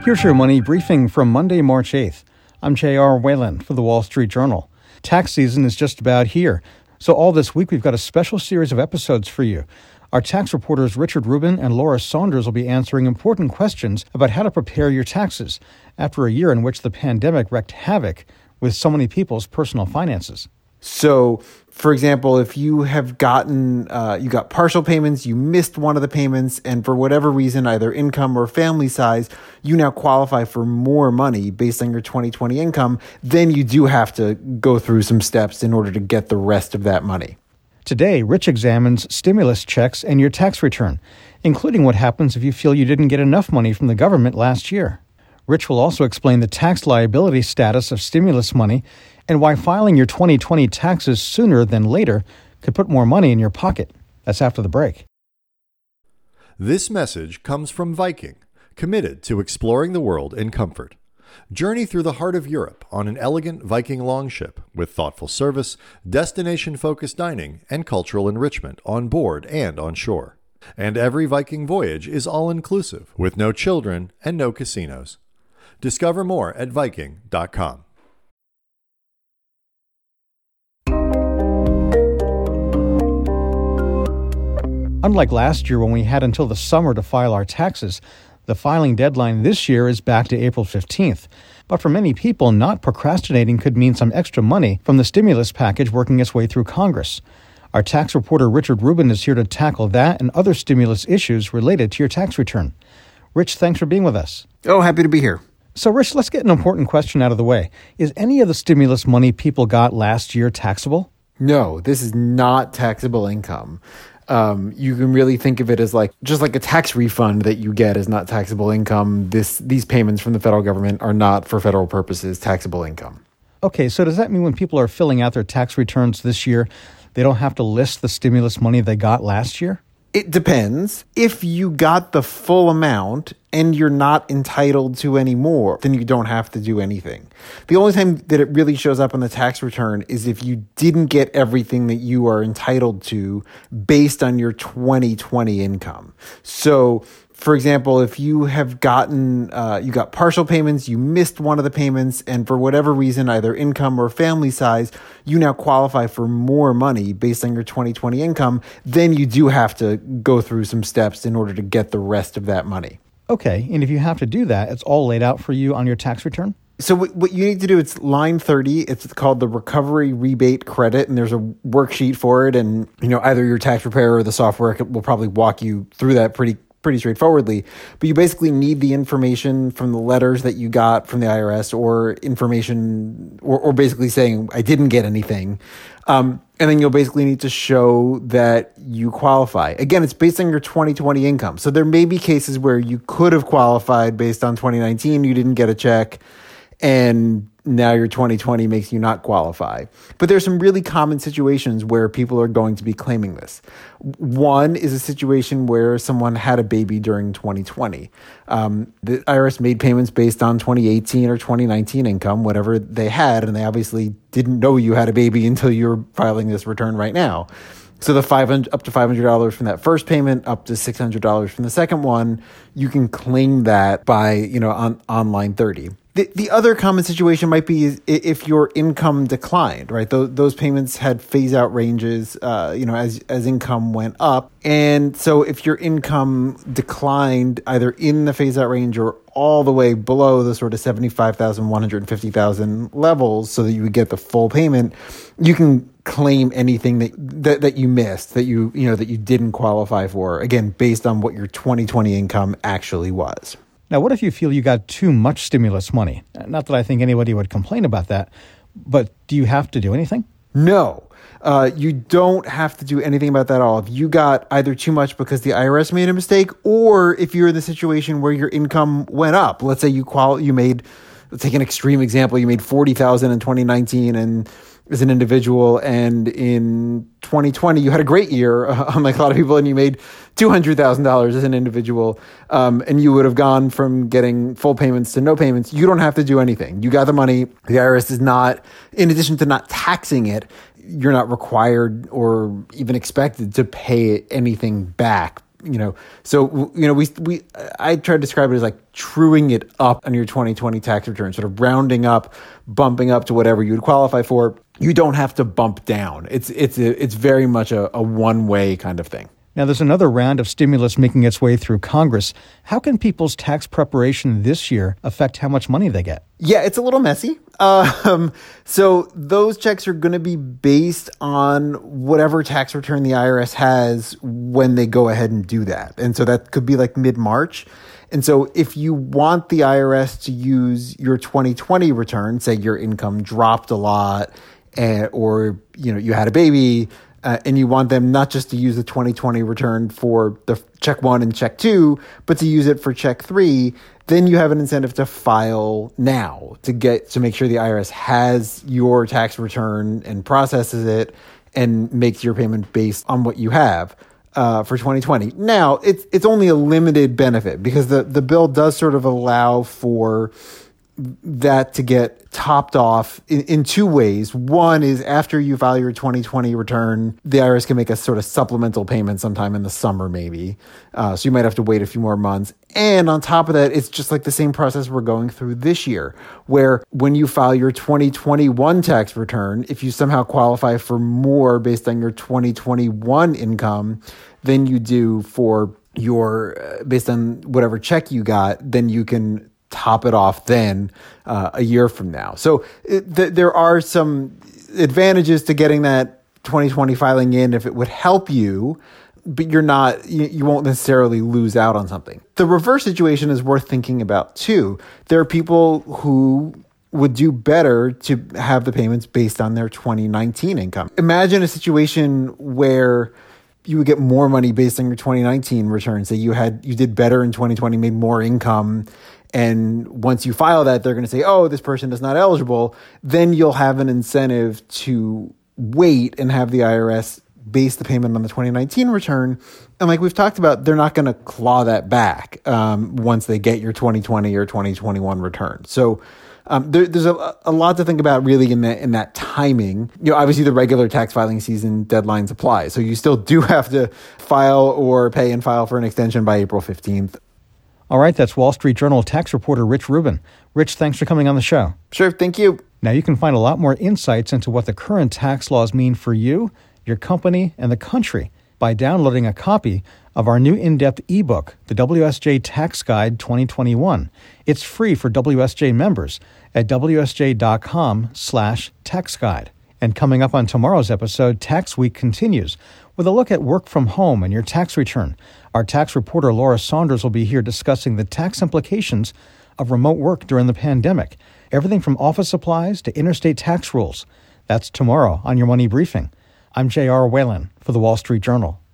Here's your money briefing from Monday, March 8th. I'm J.R. Whalen for the Wall Street Journal. Tax season is just about here, so all this week we've got a special series of episodes for you. Our tax reporters Richard Rubin and Laura Saunders will be answering important questions about how to prepare your taxes after a year in which the pandemic wreaked havoc with so many people's personal finances. So, for example, if you have you got partial payments, you missed one of the payments, and for whatever reason, either income or family size, you now qualify for more money based on your 2020 income, then you do have to go through some steps in order to get the rest of that money. Today, Rich examines stimulus checks and your tax return, including what happens if you feel you didn't get enough money from the government last year. Rich will also explain the tax liability status of stimulus money and why filing your 2020 taxes sooner than later could put more money in your pocket. That's after the break. This message comes from Viking, committed to exploring the world in comfort. Journey through the heart of Europe on an elegant Viking longship with thoughtful service, destination-focused dining, and cultural enrichment on board and on shore. And every Viking voyage is all-inclusive with no children and no casinos. Discover more at Viking.com. Unlike last year when we had until the summer to file our taxes, the filing deadline this year is back to April 15th. But for many people, not procrastinating could mean some extra money from the stimulus package working its way through Congress. Our tax reporter Richard Rubin is here to tackle that and other stimulus issues related to your tax return. Rich, thanks for being with us. Oh, happy to be here. So, Rich, let's get an important question out of the way. Is any of the stimulus money people got last year taxable? No, this is not taxable income. You can really think of it as just like a tax refund that you get is not taxable income. These payments from the federal government are not, for federal purposes, taxable income. Okay, so does that mean when people are filling out their tax returns this year, they don't have to list the stimulus money they got last year? It depends. If you got the full amount and you're not entitled to any more, then you don't have to do anything. The only time that it really shows up on the tax return is if you didn't get everything that you are entitled to based on your 2020 income. So, for example, if you have you got partial payments, you missed one of the payments, and for whatever reason, either income or family size, you now qualify for more money based on your 2020 income, then you do have to go through some steps in order to get the rest of that money. Okay, and if you have to do that, it's all laid out for you on your tax return? So what you need to do, it's line 30. It's called the Recovery Rebate Credit, and there's a worksheet for it, and either your tax preparer or the software will probably walk you through that pretty straightforwardly. But you basically need the information from the letters that you got from the IRS or information or basically saying, I didn't get anything. And then you'll basically need to show that you qualify. Again, it's based on your 2020 income. So there may be cases where you could have qualified based on 2019, you didn't get a check, and now your 2020 makes you not qualify. But there's some really common situations where people are going to be claiming this. One is a situation where someone had a baby during 2020. The IRS made payments based on 2018 or 2019 income, whatever they had, and they obviously didn't know you had a baby until you're filing this return right now. So the up to $500 from that first payment, up to $600 from the second one, you can claim that by on line 30. The other common situation might be if your income declined, right? Those payments had phase out ranges, as income went up. And so if your income declined either in the phase out range or all the way below the sort of $75,000, $150,000 levels so that you would get the full payment, you can claim anything that you missed, that you didn't qualify for, again, based on what your 2020 income actually was. Now, what if you feel you got too much stimulus money? Not that I think anybody would complain about that, but do you have to do anything? No, you don't have to do anything about that at all. If you got either too much because the IRS made a mistake, or if you're in the situation where your income went up, let's say you made, let's take an extreme example, you made $40,000 in 2019 and as an individual, and in 2020 you had a great year, unlike a lot of people, and you made $200,000 as an individual, and you would have gone from getting full payments to no payments. You don't have to do anything. You got the money. The IRS is not, in addition to not taxing it, you're not required or even expected to pay anything back I try to describe it as like truing it up on your 2020 tax return, sort of rounding up, bumping up to whatever you would qualify for. You don't have to bump down. It's very much a one-way kind of thing. Now, there's another round of stimulus making its way through Congress. How can people's tax preparation this year affect how much money they get? Yeah, it's a little messy. So those checks are going to be based on whatever tax return the IRS has when they go ahead and do that. And so that could be like mid-March. And so if you want the IRS to use your 2020 return, say your income dropped a lot, or you had a baby, and you want them not just to use the 2020 return for the check 1 and check 2, but to use it for check 3, then you have an incentive to file now to make sure the IRS has your tax return and processes it and makes your payment based on what you have for 2020. Now, it's only a limited benefit because the bill does sort of allow for that to get topped off in two ways. One is after you file your 2020 return, the IRS can make a sort of supplemental payment sometime in the summer, maybe. So you might have to wait a few more months. And on top of that, it's just like the same process we're going through this year, where when you file your 2021 tax return, if you somehow qualify for more based on your 2021 income than you do for your, based on whatever check you got, then you can top it off then a year from now. So there are some advantages to getting that 2020 filing in if it would help you, but you won't necessarily lose out on something. The reverse situation is worth thinking about too. There are people who would do better to have the payments based on their 2019 income. Imagine a situation where you would get more money based on your 2019 return. Say you did better in 2020, made more income, and once you file that, they're going to say, oh, this person is not eligible. Then you'll have an incentive to wait and have the IRS base the payment on the 2019 return. And like we've talked about, they're not going to claw that back once they get your 2020 or 2021 return. So there's a lot to think about really in that timing. Obviously the regular tax filing season deadlines apply. So you still do have to file or pay and file for an extension by April 15th. All right, that's Wall Street Journal tax reporter Rich Rubin. Rich, thanks for coming on the show. Sure, thank you. Now you can find a lot more insights into what the current tax laws mean for you, your company, and the country by downloading a copy of our new in-depth ebook, the WSJ Tax Guide 2021. It's free for WSJ members at wsj.com/taxguide. And coming up on tomorrow's episode, Tax Week continues with a look at work from home and your tax return. Our tax reporter Laura Saunders will be here discussing the tax implications of remote work during the pandemic. Everything from office supplies to interstate tax rules. That's tomorrow on Your Money Briefing. I'm J.R. Whalen for the Wall Street Journal.